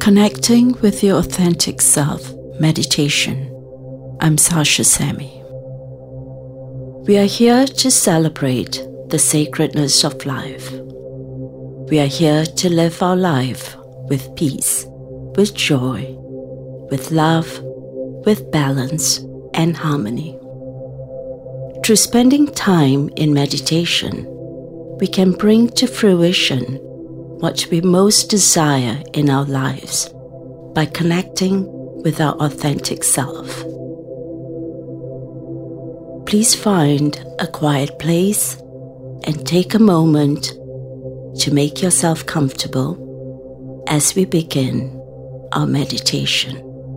Connecting with your authentic self meditation. I'm Sasha Sami. We are here to celebrate the sacredness of life. We are here to live our life with peace, with joy, with love, with balance and harmony. Through spending time in meditation, we can bring to fruition what we most desire in our lives by connecting with our authentic self. Please find a quiet place and take a moment to make yourself comfortable as we begin our meditation.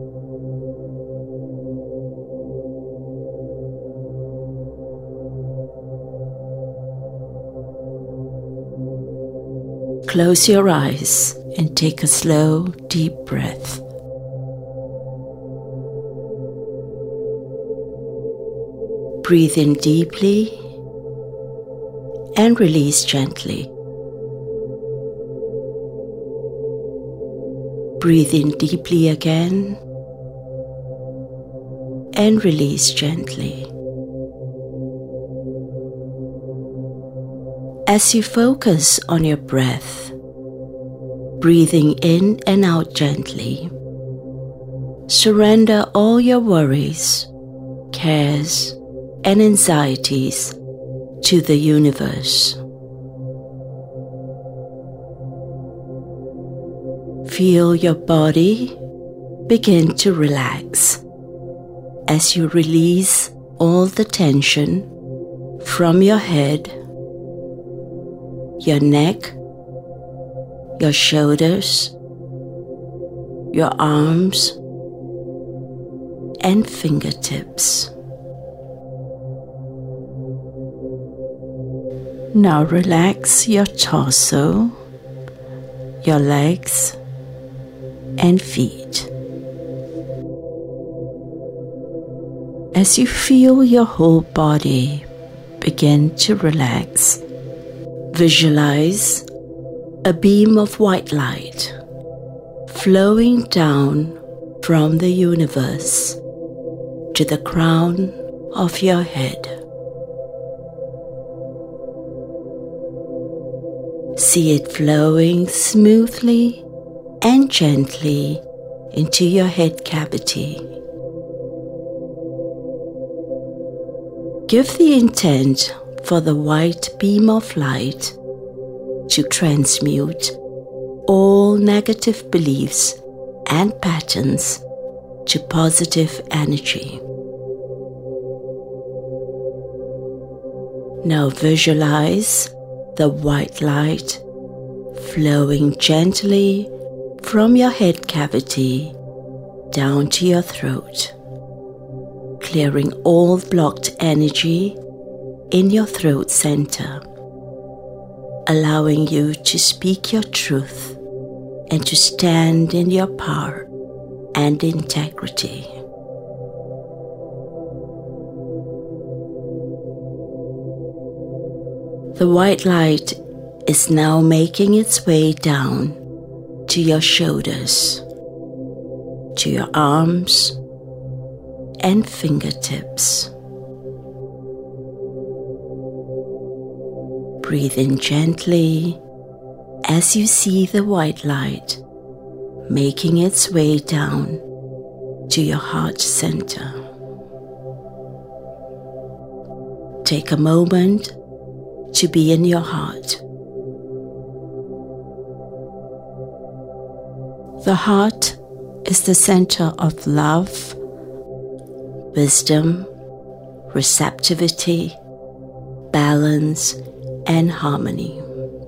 Close your eyes and take a slow, deep breath. Breathe in deeply and release gently. Breathe in deeply again and release gently. As you focus on your breath, breathing in and out gently, surrender all your worries, cares, and anxieties to the universe. Feel your body begin to relax as you release all the tension from your head, your neck, your shoulders, your arms, and fingertips. Now relax your torso, your legs, and feet. As you feel your whole body begin to relax, visualize a beam of white light flowing down from the universe to the crown of your head. See it flowing smoothly and gently into your head cavity. Give the intent for the white beam of light to transmute all negative beliefs and patterns to positive energy. Now visualize the white light flowing gently from your head cavity down to your throat, clearing all blocked energy in your throat center, allowing you to speak your truth and to stand in your power and integrity. The white light is now making its way down to your shoulders, to your arms and fingertips. Breathe in gently as you see the white light making its way down to your heart center. Take a moment to be in your heart. The heart is the center of love, wisdom, receptivity, balance, and harmony.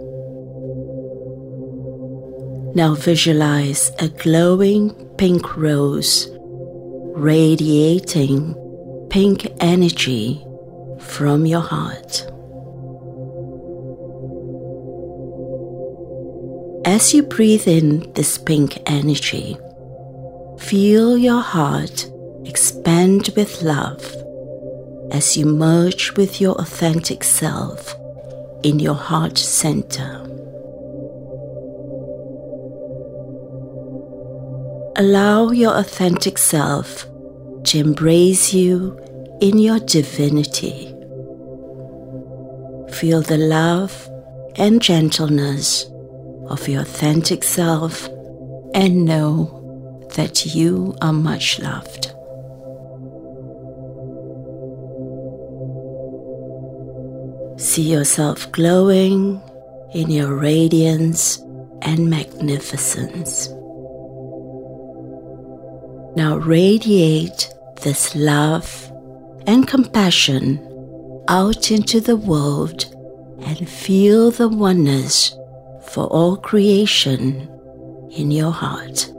Now visualize a glowing pink rose radiating pink energy from your heart. As you breathe in this pink energy, feel your heart expand with love as you merge with your authentic self in your heart center. Allow your authentic self to embrace you in your divinity. Feel the love and gentleness of your authentic self and know that you are much loved. See yourself glowing in your radiance and magnificence. Now radiate this love and compassion out into the world and feel the oneness for all creation in your heart.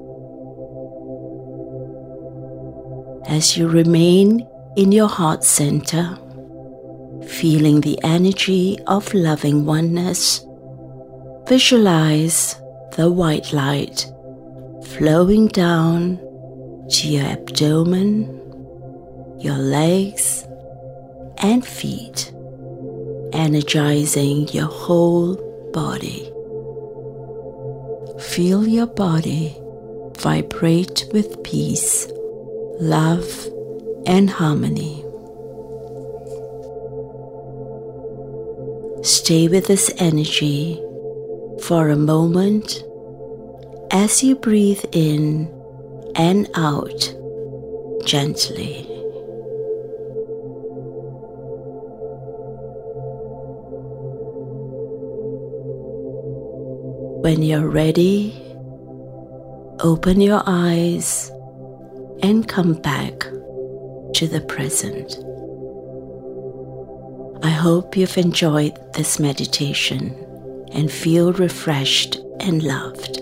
As you remain in your heart center, feeling the energy of loving oneness, visualize the white light flowing down to your abdomen, your legs and feet, energizing your whole body. Feel your body vibrate with peace, love, and harmony. Stay with this energy for a moment as you breathe in and out gently. When you're ready, open your eyes and come back to the present. I hope you've enjoyed this meditation and feel refreshed and loved.